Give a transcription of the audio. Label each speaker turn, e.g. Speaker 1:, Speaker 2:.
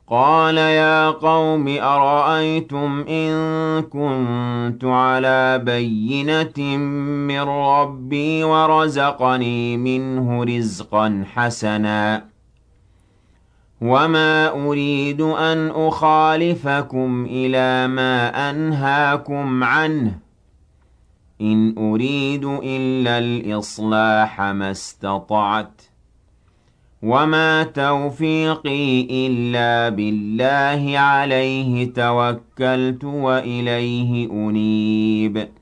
Speaker 1: قَالَ يَا قَوْمِ أَرَأَيْتُمْ إِن كُنتُ عَلَىٰ بَيِّنَةٍ مِّن رَّبِّي وَرَزَقَنِي مِنْهُ رِزْقًا حَسَنًا وَمَا أُرِيدُ أَنْ أُخَالِفَكُمْ إِلَىٰ مَا أَنْهَاكُمْ عَنْهُ ۚ إِنْ أُرِيدُ إِلَّا الْإِصْلَاحَ مَا اسْتَطَعْتُ ۚ وَمَا تَوْفِيقِي إِلَّا بِاللَّهِ ۚ عَلَيْهِ تَوَكَّلْتُ وَإِلَيْهِ أُنِيبُ